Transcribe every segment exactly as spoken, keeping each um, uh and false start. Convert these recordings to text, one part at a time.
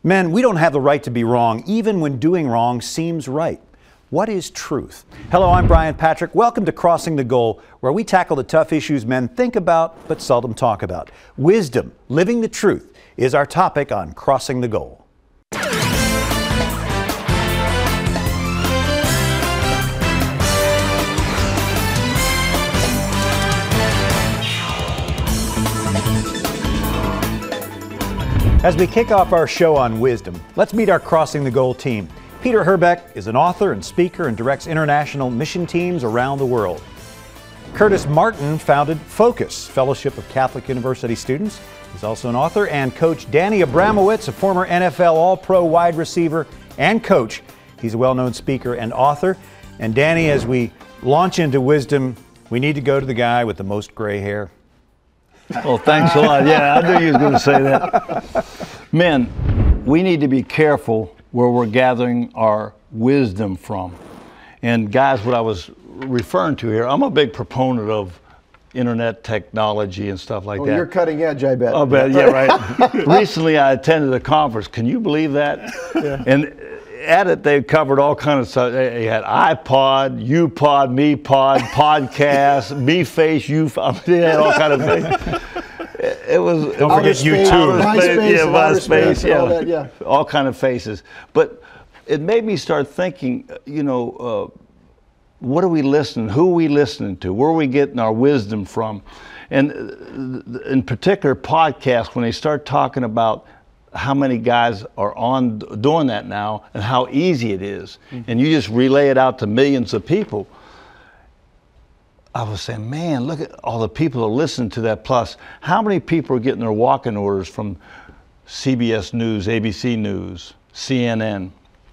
Men, we don't have the right to be wrong, even when doing wrong seems right. What is truth? Hello, I'm Brian Patrick. Welcome to Crossing the Goal, where we tackle the tough issues men think about but seldom talk about. Wisdom, living the truth, is our topic on Crossing the Goal. As we kick off our show on wisdom, let's meet our Crossing the Goal team. Peter Herbeck is an author and speaker and directs international mission teams around the world. Curtis Martin founded Focus, Fellowship of Catholic University Students. He's also an author. And Coach Danny Abramowitz, a former N F L All-Pro wide receiver and coach. He's a well-known speaker and author. And Danny, as we launch into wisdom, we need to go to the guy with the most gray hair. Well, thanks a lot. Yeah, I knew you were going to say that. Men, we need to be careful where we're gathering our wisdom from. And guys, what I was referring to here, I'm a big proponent of internet technology and stuff like oh, that. You're cutting edge, I bet. I bet, yeah, right. Recently, I attended a conference. Can you believe that? Yeah. And at it, they covered all kinds of stuff. They had iPod, UPod, MePod, podcast, MeFace, you. I mean, they had all kinds of things. It was. Don't forget YouTube. MySpace, yeah, MySpace, yeah, all that, yeah, all kind of faces. But it made me start thinking. You know, uh, what are we listening? Who are we listening to? Where are we getting our wisdom from? And in particular, podcasts, when they start talking about how many guys are on doing that now and how easy it is, mm-hmm. and you just relay it out to millions of people. I was saying, man, look at all the people who listen to that. Plus, how many people are getting their walk-in orders from C B S News, A B C News, C N N?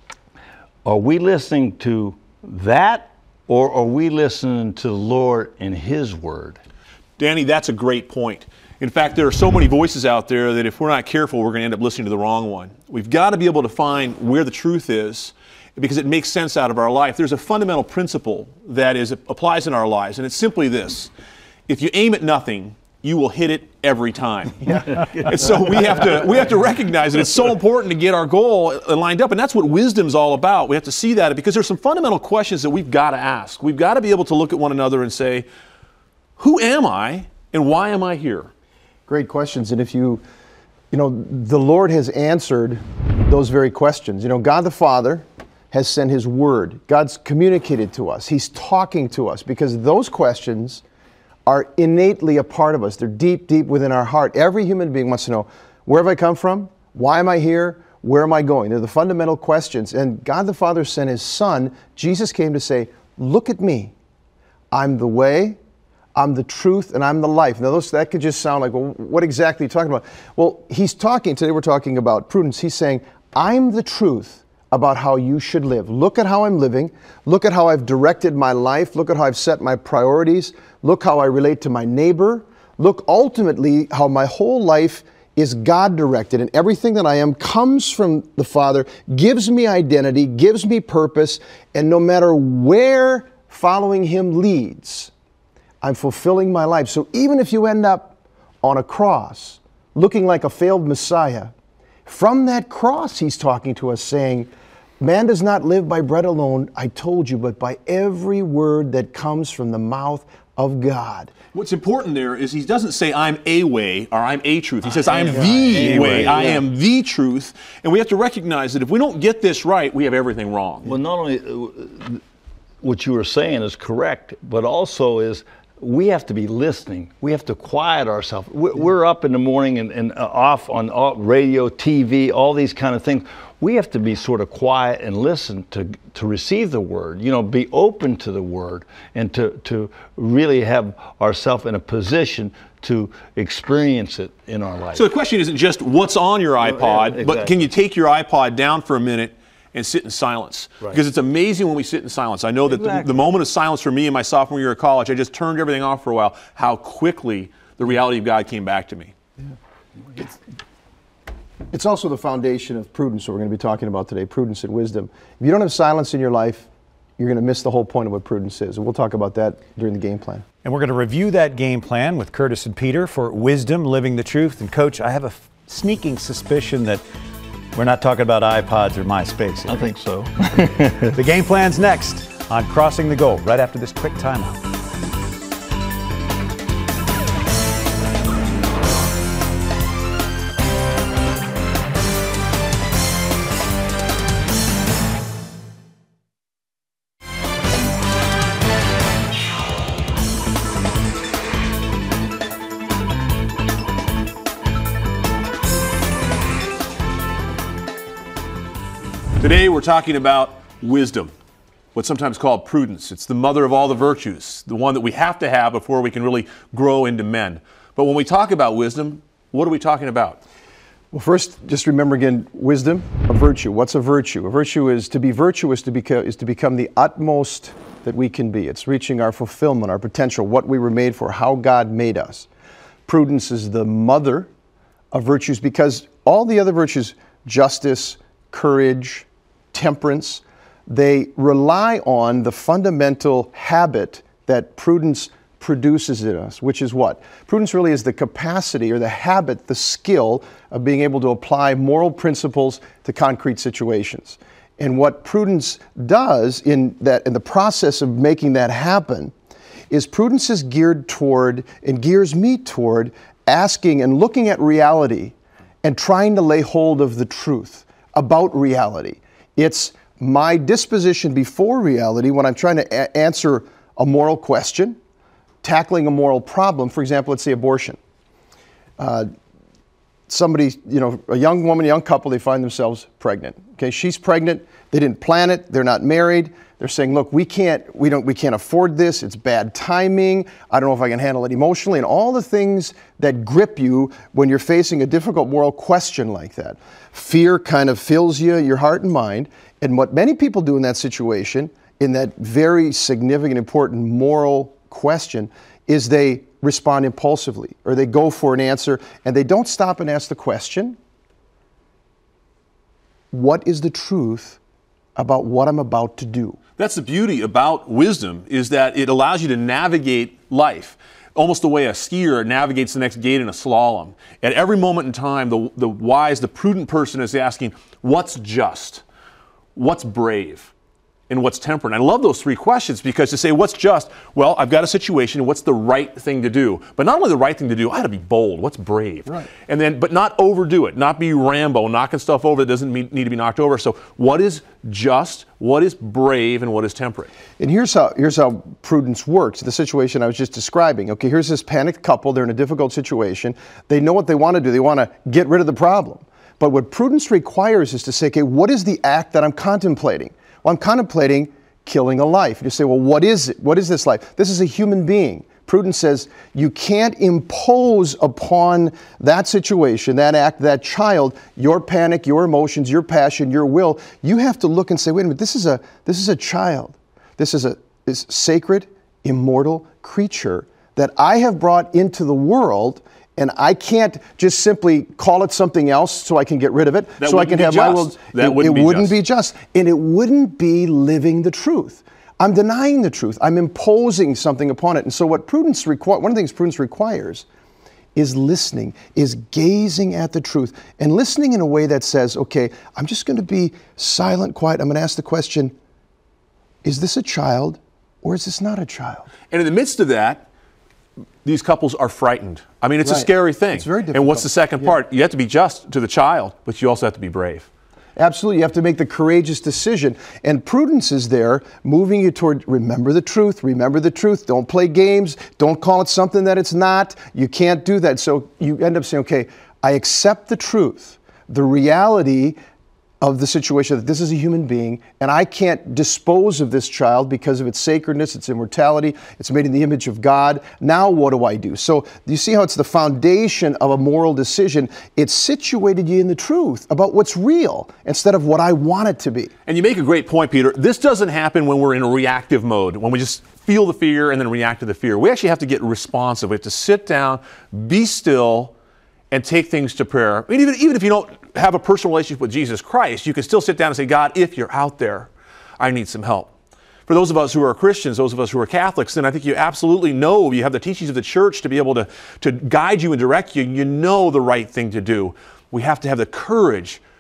Are we listening to that, or are we listening to the Lord and His Word? Danny, that's a great point. In fact, there are so many voices out there that if we're not careful, we're going to end up listening to the wrong one. We've got to be able to find where the truth is, because it makes sense out of our life. There's a fundamental principle that is applies in our lives, and it's simply this: if you aim at nothing, you will hit it every time. Yeah. And so we have to we have to recognize that it's so important to get our goal lined up, and that's what wisdom's all about. We have to see that because there's some fundamental questions that we've got to ask. We've got to be able to look at one another and say, who am I and why am I here? Great questions. And if you, you know, the Lord has answered those very questions. You know, God the Father has sent His Word. God's communicated to us. He's talking to us because those questions are innately a part of us. They're deep, deep within our heart. Every human being wants to know, where have I come from? Why am I here? Where am I going? They're the fundamental questions. And God the Father sent His Son. Jesus came to say, look at me. I'm the way, I'm the truth, and I'm the life. Now, those, that could just sound like, well, what exactly are you talking about? Well, He's talking, today we're talking about prudence. He's saying, I'm the truth about how you should live. Look at how I'm living. Look at how I've directed my life. Look at how I've set my priorities. Look how I relate to my neighbor. Look ultimately how my whole life is God-directed, and everything that I am comes from the Father, gives me identity, gives me purpose, and no matter where following Him leads, I'm fulfilling my life. So even if you end up on a cross, looking like a failed Messiah, from that cross He's talking to us saying, man does not live by bread alone, I told you, but by every word that comes from the mouth of God. What's important there is He doesn't say I'm a way or I'm a truth. He says I am the way, I am the truth. And we have to recognize that if we don't get this right, we have everything wrong. Well, not only uh, what you were saying is correct, but also is we have to be listening. We have to quiet ourselves. We're up in the morning and, and off on radio, T V, all these kind of things. We have to be sort of quiet and listen to to receive the Word. You know, be open to the Word and to, to really have ourselves in a position to experience it in our life. So the question isn't just what's on your iPod, yeah, exactly. but can you take your iPod down for a minute and sit in silence? Right. Because it's amazing when we sit in silence. I know that exactly. the, the moment of silence for me in my sophomore year of college, I just turned everything off for a while, how quickly the reality of God came back to me. Yeah. It's, it's also the foundation of prudence that we're going to be talking about today, prudence and wisdom. If you don't have silence in your life, you're going to miss the whole point of what prudence is. And we'll talk about that during the game plan. And we're going to review that game plan with Curtis and Peter for wisdom, living the truth. And Coach, I have a sneaking suspicion that We're not talking about iPods or MySpace. I think so. The game plan's next on Crossing the Goal, right after this quick timeout. Today we're talking about wisdom, what's sometimes called prudence. It's the mother of all the virtues, the one that we have to have before we can really grow into men. But when we talk about wisdom, what are we talking about? Well, first, just remember again, wisdom, a virtue. What's a virtue? A virtue is to be virtuous to beco- is to become the utmost that we can be. It's reaching our fulfillment, our potential, what we were made for, how God made us. Prudence is the mother of virtues because all the other virtues, justice, courage, temperance, they rely on the fundamental habit that prudence produces in us, which is what? Prudence really is the capacity or the habit, the skill of being able to apply moral principles to concrete situations. And what prudence does in that in the process of making that happen is prudence is geared toward and gears me toward asking and looking at reality and trying to lay hold of the truth about reality. It's my disposition before reality when I'm trying to a- answer a moral question, tackling a moral problem. For example, let's say abortion. Uh, somebody, you know, a young woman, a young couple, they find themselves pregnant. Okay, she's pregnant. They didn't plan it. They're not married. They're saying, look, we can't, we don't, we can't afford this. It's bad timing. I don't know if I can handle it emotionally, and all the things that grip you when you're facing a difficult moral question like that. Fear kind of fills you, your heart and mind. And what many people do in that situation, in that very significant, important moral question, is they respond impulsively, or they go for an answer, and they don't stop and ask the question, what is the truth about what I'm about to do? That's the beauty about wisdom, is that it allows you to navigate life almost the way a skier navigates the next gate in a slalom. At every moment in time, the, the wise, the prudent person is asking, what's just? What's brave? And what's temperate? And I love those three questions because to say what's just, well, I've got a situation, what's the right thing to do? But not only the right thing to do, I got to be bold. What's brave? Right. And then, but not overdo it, not be Rambo, knocking stuff over that doesn't mean, need to be knocked over. So what is just, what is brave, and what is temperate? And here's how here's how prudence works. The situation I was just describing. Okay, here's this panicked couple. They're in a difficult situation. They know what they want to do. They want to get rid of the problem. But what prudence requires is to say, okay, what is the act that I'm contemplating? Well, I'm contemplating killing a life. You say, well, what is it? What is this life? This is a human being. Prudence says you can't impose upon that situation, that act, that child, your panic, your emotions, your passion, your will. You have to look and say, wait a minute, this is a this is a child. This is a this sacred, immortal creature that I have brought into the world. And I can't just simply call it something else so I can get rid of it, that so I can have just. my world. That it wouldn't, it be, wouldn't just. be just. And it wouldn't be living the truth. I'm denying the truth. I'm imposing something upon it. And so what prudence requires, one of the things prudence requires is listening, is gazing at the truth and listening in a way that says, okay, I'm just going to be silent, quiet. I'm going to ask the question, is this a child or is this not a child? And in the midst of that, these couples are frightened. I mean, it's Right. a scary thing. It's very difficult. And what's the second Yeah. part? You have to be just to the child, but you also have to be brave. Absolutely. You have to make the courageous decision. And prudence is there, moving you toward remember the truth, remember the truth. Don't play games. Don't call it something that it's not. You can't do that. So you end up saying, okay, I accept the truth, the reality of the situation that this is a human being, and I can't dispose of this child because of its sacredness, its immortality, it's made in the image of God. Now what do I do? So you see how it's the foundation of a moral decision. It's situated you in the truth about what's real instead of what I want it to be. And you make a great point, Peter. This doesn't happen when we're in a reactive mode, when we just feel the fear and then react to the fear. We actually have to get responsive. We have to sit down, be still, and take things to prayer. I mean, even, even if you don't have a personal relationship with Jesus Christ, you can still sit down and say, God, if you're out there, I need some help. For those of us who are Christians, those of us who are Catholics, then I think you absolutely know, you have the teachings of the church to be able to, to guide you and direct you. You know the right thing to do. We have to have the courage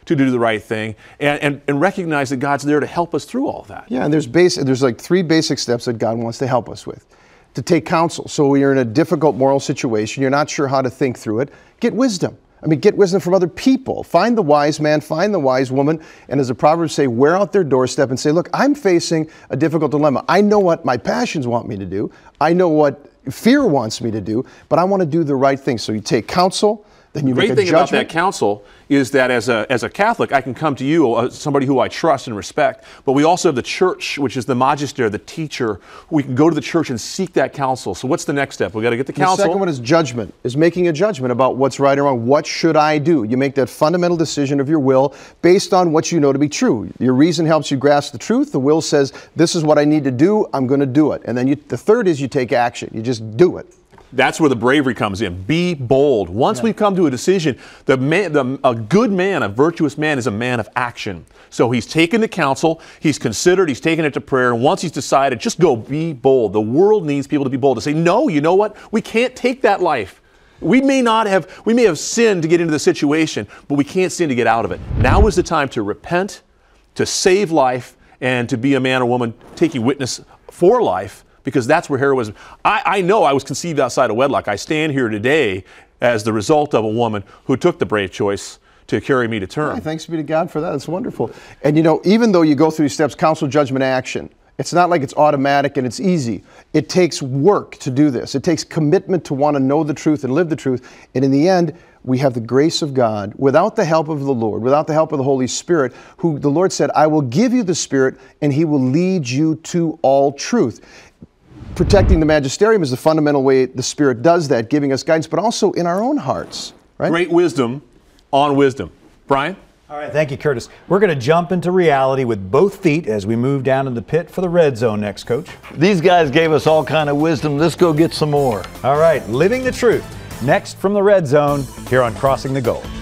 to do the right thing, and, and, and recognize that God's there to help us through all that. Yeah, and there's basic, there's like three basic steps that God wants to help us with. To take counsel. So when you're in a difficult moral situation, you're not sure how to think through it, get wisdom. I mean, get wisdom from other people. Find the wise man, find the wise woman, and as the Proverbs say, wear out their doorstep and say, look, I'm facing a difficult dilemma. I know what my passions want me to do. I know what fear wants me to do, but I want to do the right thing. So you take counsel, then you The great make a thing about judgment. that counsel is that as a, as a Catholic, I can come to you, uh, somebody who I trust and respect, but we also have the church, which is the magister, the teacher. We can go to the church and seek that counsel. So what's the next step? We got to get the counsel. The second one is judgment, is making a judgment about what's right or wrong. What should I do? You make that fundamental decision of your will based on what you know to be true. Your reason helps you grasp the truth. The will says, this is what I need to do, I'm going to do it. And then you, the third is you take action. You just do it. That's where the bravery comes in. Be bold. Once yeah. we've come to a decision, the man, the, a good man, a virtuous man, is a man of action. So he's taken the counsel, he's considered, he's taken it to prayer, and once he's decided, just go be bold. The world needs people to be bold, to say, no, you know what? We can't take that life. We may not have, we may have sinned to get into the situation, but we can't sin to get out of it. Now is the time to repent, to save life, and to be a man or woman taking witness for life, because that's where heroism. I, I know I was conceived outside of wedlock. I stand here today as the result of a woman who took the brave choice to carry me to term. Yeah, thanks be to God for that. That's wonderful. And you know, even though you go through these steps, counsel, judgment, action, it's not like it's automatic and it's easy. It takes work to do this. It takes commitment to want to know the truth and live the truth. And in the end, we have the grace of God without the help of the Lord, without the help of the Holy Spirit, who the Lord said, I will give you the Spirit and He will lead you to all truth. Protecting the magisterium is the fundamental way the Spirit does that, giving us guidance, but also in our own hearts. Right? Great wisdom on wisdom. Brian? All right, thank you, Curtis. We're going to jump into reality with both feet as we move down in the pit for the red zone next, Coach. These guys gave us all kind of wisdom. Let's go get some more. All right, living the truth. Next from the red zone here on Crossing the Goal.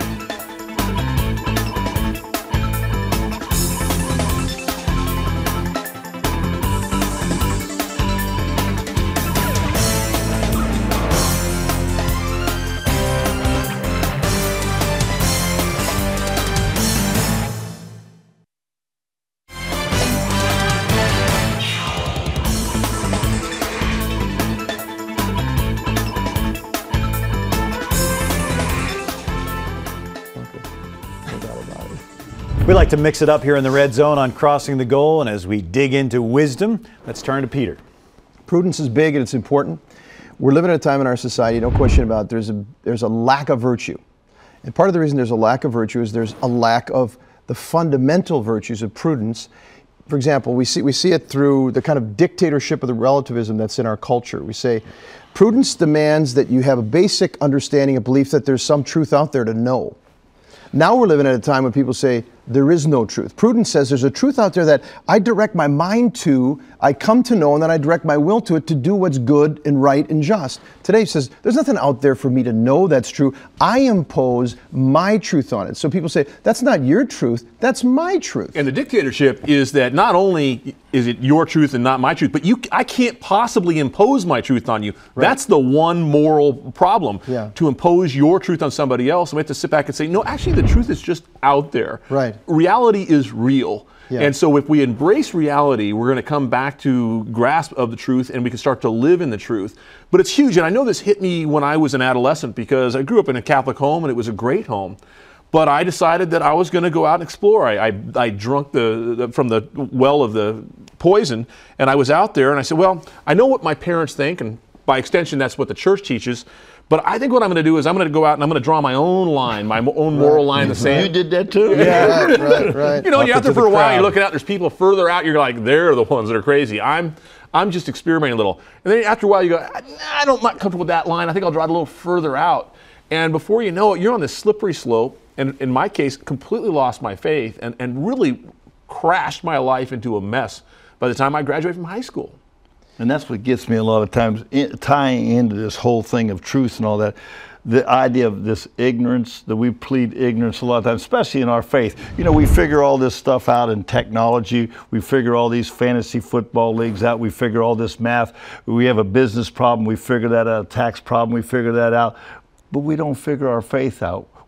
We like to mix it up here in the red zone on Crossing the Goal, and as we dig into wisdom, let's turn to Peter. Prudence is big and it's important. We're living at a time in our society, no question about it, there's a, there's a lack of virtue. And part of the reason there's a lack of virtue is there's a lack of the fundamental virtues of prudence. For example, we see, we see it through the kind of dictatorship of the relativism that's in our culture. We say, prudence demands that you have a basic understanding, a belief that there's some truth out there to know. Now we're living at a time when people say, there is no truth. Prudence says there's a truth out there that I direct my mind to, I come to know, and then I direct my will to it to do what's good and right and just. Today it says, there's nothing out there for me to know that's true. I impose my truth on it. So people say, that's not your truth, that's my truth. And the dictatorship is that not only is it your truth and not my truth, but you, I can't possibly impose my truth on you. Right. That's the one moral problem, yeah. to impose your truth on somebody else. And we have to sit back and say, no, actually the truth is just out there. Right. Reality is real. Yeah. And so if we embrace reality, we're going to come back to grasp of the truth and we can start to live in the truth. But it's huge. And I know this hit me when I was an adolescent because I grew up in a Catholic home and it was a great home. But I decided that I was going to go out and explore. I, I, I drunk the, the from the well of the poison, and I was out there and I said, well, I know what my parents think, and by extension, that's what the church teaches. But I think what I'm going to do is I'm going to go out and I'm going to draw my own line, my own moral line in the sand. You did that too? Yeah, right, right, right. You know, Up you're out there into for the a while, crowd. you're looking out, there's people further out, you're like, they're the ones that are crazy. I'm I'm just experimenting a little. And then after a while you go, I don't, I'm not comfortable with that line, I think I'll draw it a little further out. And before you know it, you're on this slippery slope, and in my case, completely lost my faith and, and really crashed my life into a mess by the time I graduated from high school. And that's what gets me a lot of times, in, tying into this whole thing of truth and all that. The idea of this ignorance, that we plead ignorance a lot of times, especially in our faith. You know, we figure all this stuff out in technology. We figure all these fantasy football leagues out. We figure all this math. We have a business problem. We figure that out. A tax problem. We figure that out. But we don't figure our faith out.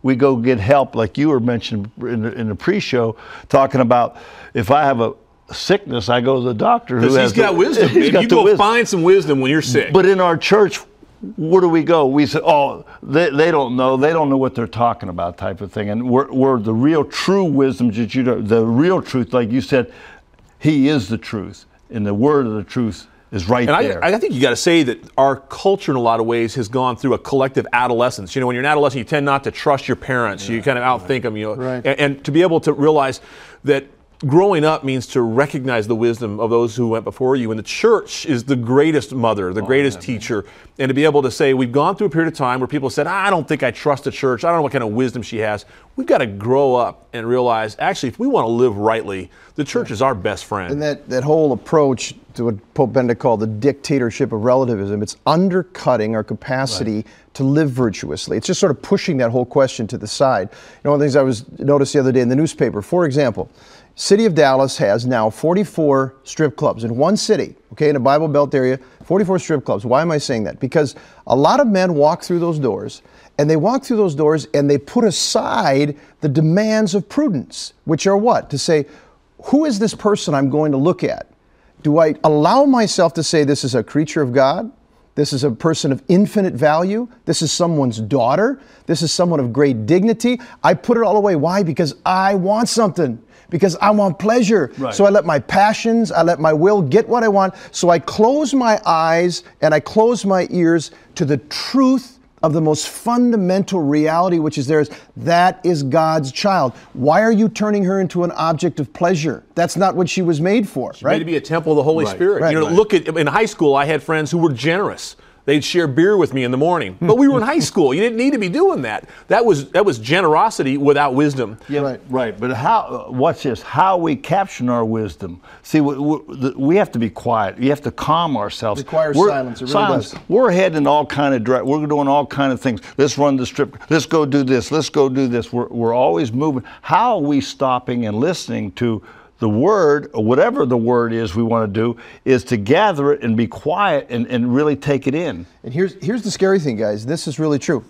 we go get help, like you were mentioning in the, in the pre-show, talking about if I have a sickness, I go to the doctor who Because has he's got the, wisdom. he's If got you the go wisdom. find some wisdom when you're sick. But in our church, where do we go? We say, oh, they, they don't know. They don't know what they're talking about, type of thing. And we're, we're the real true wisdom, that you know, the real truth, like you said, he is the truth. And the word of the truth is right and there. I, I think you got to say that our culture in a lot of ways has gone through a collective adolescence. You know, when you're an adolescent, you tend not to trust your parents. Yeah, you kind of outthink them, you know. Right. And, and to be able to realize that growing up means to recognize the wisdom of those who went before you. And the church is the greatest mother, the oh, greatest yeah, teacher. Man. And to be able to say, we've gone through a period of time where people said, I don't think I trust the church. I don't know what kind of wisdom she has. We've got to grow up and realize, actually, if we want to live rightly, the church yeah. is our best friend. And that, that whole approach to what Pope Benedict called the dictatorship of relativism, it's undercutting our capacity right. to live virtuously. It's just sort of pushing that whole question to the side. You know, one of the things I was noticed the other day in the newspaper, for example, City of Dallas has now forty-four strip clubs in one city, okay, in a Bible Belt area, forty-four strip clubs. Why am I saying that? Because a lot of men walk through those doors, and they walk through those doors and they put aside the demands of prudence, which are what? To say, who is this person I'm going to look at? Do I allow myself to say this is a creature of God? This is a person of infinite value. This is someone's daughter. This is someone of great dignity. I put it all away. Why? Because I want something. Because I want pleasure. Right. So I let my passions, I let my will get what I want. So I close my eyes and I close my ears to the truth of the most fundamental reality, which is theirs. That is God's child. Why are you turning her into an object of pleasure? That's not what she was made for, She's right? made to be a temple of the Holy right. Spirit. Right. You know, right. look at, in high school, I had friends who were generous. They'd share beer with me in the morning. But we were in high school. You didn't need to be doing that. That was that was generosity without wisdom. Yeah, right. Right. But how? Watch this. How we caption our wisdom. See, we, we, we have to be quiet. You have to calm ourselves. It requires we're, silence. It really silence. does. We're heading all kind of direct. We're doing all kind of things. Let's run the strip. Let's go do this. Let's go do this. We're we're always moving. How are we stopping and listening to the word, or whatever the word is we want to do, is to gather it and be quiet and, and really take it in. And here's here's the scary thing, guys. This is really true.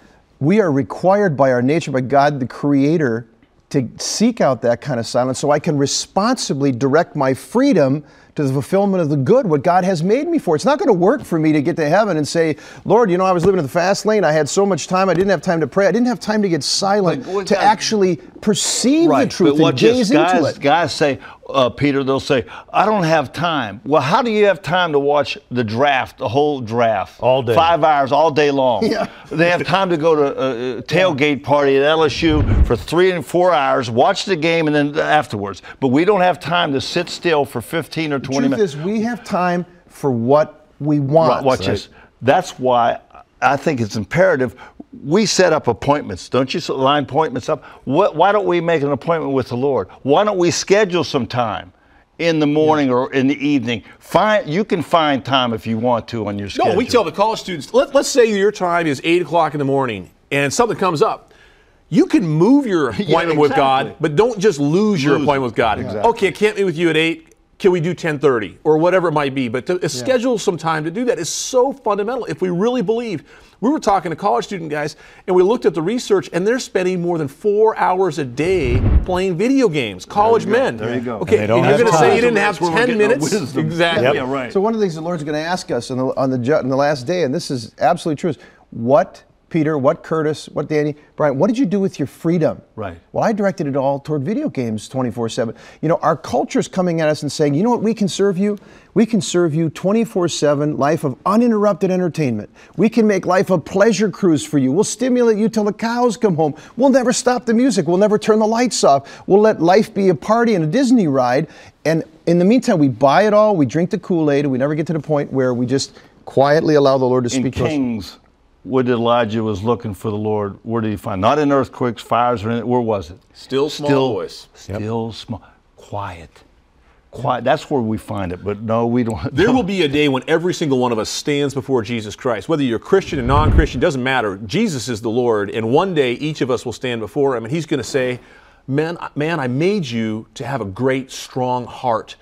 We are required by our nature, by God the Creator, to seek out that kind of silence so I can responsibly direct my freedom to the fulfillment of the good, what God has made me for. It's not going to work for me to get to heaven and say, Lord, you know, I was living in the fast lane. I had so much time. I didn't have time to pray. I didn't have time to get silent, But, to God, actually perceive right, the truth but what and gaze just guys, into it. Guys say, uh, Peter, they'll say, I don't have time. Well, how do you have time to watch the draft, the whole draft? All day. Five hours, all day long. Yeah. They have time to go to a tailgate party at L S U for three and four hours, watch the game, and then afterwards. But we don't have time to sit still for fifteen or twenty minutes. The truth is, we have time for what we want. Right, watch right? this. That's why I think it's imperative. We set up appointments. Don't you line appointments up? What, why don't we make an appointment with the Lord? Why don't we schedule some time in the morning yeah. or in the evening? Find, you can find time if you want to on your schedule. No, we tell the college students, let, let's say your time is eight o'clock in the morning and something comes up. You can move your appointment yeah, exactly. with God, but don't just lose your Lose appointment with God. Exactly. Okay, I can't meet with you at eight. Can we do ten thirty or whatever it might be? But to yeah. schedule some time to do that is so fundamental. If we really believe, we were talking to college student guys, and we looked at the research, and they're spending more than four hours a day playing video games. College there men. There you go. Okay, and and you're going to say you didn't have That's ten minutes? Exactly. Yep. Yeah, right. So one of the things the Lord's going to ask us on the on the ju- on the last day, and this is absolutely true, is what, Peter, what Curtis, what Danny, Brian, what did you do with your freedom? Right. Well, I directed it all toward video games twenty-four seven. You know, our culture's coming at us and saying, you know what, we can serve you? We can serve you twenty-four seven, life of uninterrupted entertainment. We can make life a pleasure cruise for you. We'll stimulate you till the cows come home. We'll never stop the music. We'll never turn the lights off. We'll let life be a party and a Disney ride. And in the meantime, we buy it all, we drink the Kool-Aid, and we never get to the point where we just quietly allow the Lord to speak In to us. Kings, what Elijah was looking for the Lord, where did he find? Not in earthquakes, fires, or anything. Where was it? Still small Still, voice. Still small. Quiet. Quiet. That's where we find it. But no, we don't. There will be a day when every single one of us stands before Jesus Christ. Whether you're Christian or non-Christian, doesn't matter. Jesus is the Lord, and one day each of us will stand before him, and he's going to say, man, man, I made you to have a great, strong heart.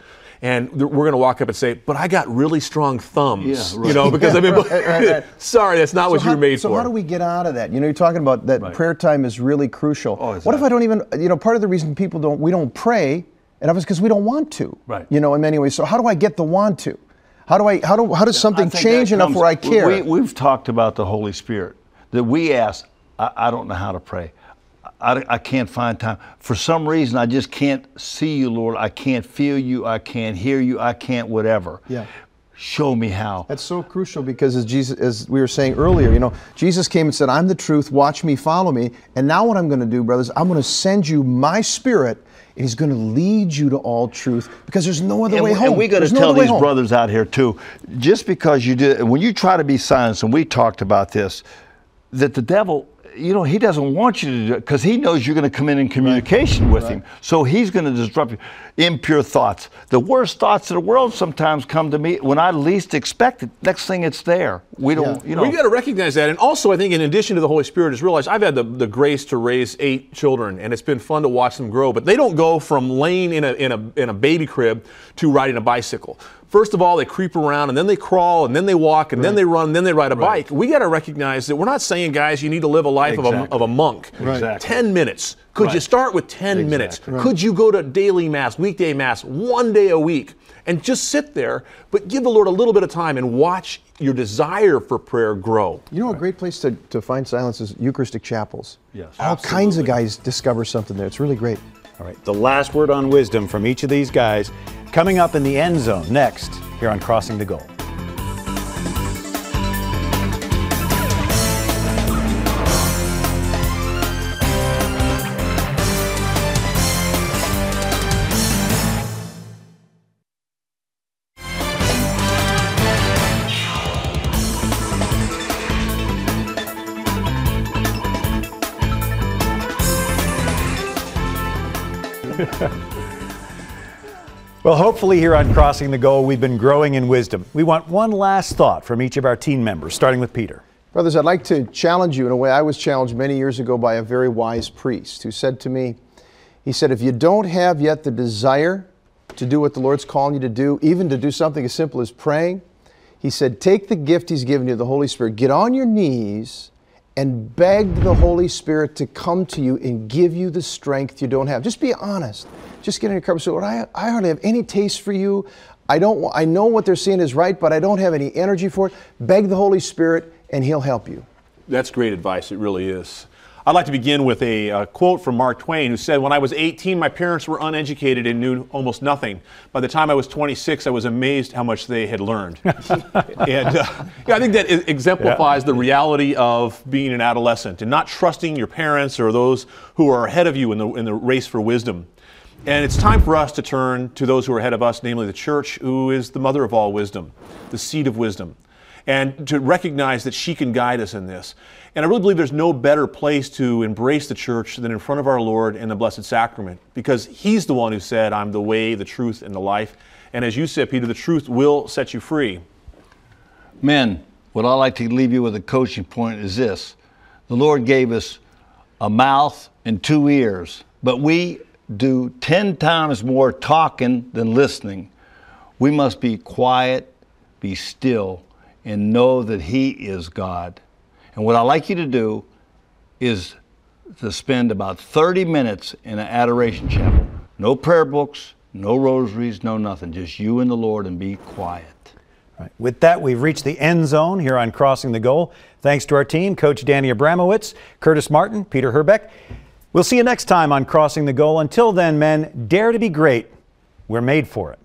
and we're going to walk up and say, but I got really strong thumbs, Yeah, right. you know, because I mean, Right, right. sorry, that's not So what how, you were made so for. how do we get out of that? You know, you're talking about that Right. prayer time is really crucial. Oh, What if I don't even, you know, part of the reason people don't, we don't pray, and it's because we don't want to. Right. You know, in many ways. So how do I get the want to? How do I, how do, how does something I think change that enough comes- where I care? We, we've talked about the Holy Spirit, that we ask, I, I don't know how to pray. I, I can't find time. For some reason, I just can't see you, Lord. I can't feel you. I can't hear you. I can't whatever. Yeah. Show me how. That's so crucial because as Jesus, as we were saying earlier, you know, Jesus came and said, I'm the truth, watch me, follow me. And now what I'm going to do, brothers, I'm going to send you my Spirit, and He's going to lead you to all truth because there's no other And, way we- home. and we got to There's no tell other way these home. brothers out here too, just because you do, when you try to be silenced, and we talked about this, that the devil, you know, he doesn't want you to do it because he knows you're going to come in in communication with him. So he's going to disrupt you. Impure thoughts. The worst thoughts of the world sometimes come to me when I least expect it. Next thing it's there. We don't, Yeah. you know. We got to recognize that. And also, I think in addition to the Holy Spirit is realize I've had the, the grace to raise eight children, and it's been fun to watch them grow. But they don't go from laying in a, in a, in a baby crib to riding a bicycle. First of all, they creep around, and then they crawl, and then they walk, and then they run, and then they ride a bike. We got to recognize that we're not saying, guys, you need to live a life of, a, Exactly. of a monk. Exactly. ten minutes. Could you Right. start with ten minutes? Exactly. Could you go to daily mass, weekday mass, one day a week, and just sit there, but give the Lord a little bit of time and watch your desire for prayer grow? You know, a great place to, to find silence is Eucharistic chapels. Yes. All kinds of guys discover something there. It's really great. All right, the last word on wisdom from each of these guys coming up in the end zone next here on Crossing the Goal. Well, hopefully here on Crossing the Goal, we've been growing in wisdom. We want one last thought from each of our team members, starting with Peter. Brothers, I'd like to challenge you in a way I was challenged many years ago by a very wise priest who said to me, he said, if you don't have yet the desire to do what the Lord's calling you to do, even to do something as simple as praying, he said, take the gift He's given you, the Holy Spirit, get on your knees and beg the Holy Spirit to come to you and give you the strength you don't have. Just be honest. Just get in your cup and say, Lord, I, I hardly have any taste for you. I don't. I know what they're saying is right, but I don't have any energy for it. Beg the Holy Spirit, and He'll help you. That's great advice. It really is. I'd like to begin with a uh, quote from Mark Twain, who said, when I was eighteen, my parents were uneducated and knew almost nothing. By the time I was twenty-six, I was amazed how much they had learned. and uh, yeah, I think that exemplifies yeah. the reality of being an adolescent and not trusting your parents or those who are ahead of you in the, in the race for wisdom. And it's time for us to turn to those who are ahead of us, namely the church, who is the mother of all wisdom, the seed of wisdom, and to recognize that she can guide us in this. And I really believe there's no better place to embrace the church than in front of our Lord in the Blessed Sacrament, because He's the one who said, I'm the way, the truth, and the life. And as you said, Peter, the truth will set you free. Men, what I like to leave you with a coaching point is this. The Lord gave us a mouth and two ears, but we do ten times more talking than listening. We must be quiet, be still, and know that He is God. And what I like you to do is to spend about thirty minutes in an adoration chapel. No prayer books, no rosaries, no nothing. Just you and the Lord, and be quiet. Right. With that, we've reached the end zone here on Crossing the Goal. Thanks to our team, Coach Danny Abramowitz, Curtis Martin, Peter Herbeck. We'll see you next time on Crossing the Goal. Until then, men, dare to be great. We're made for it.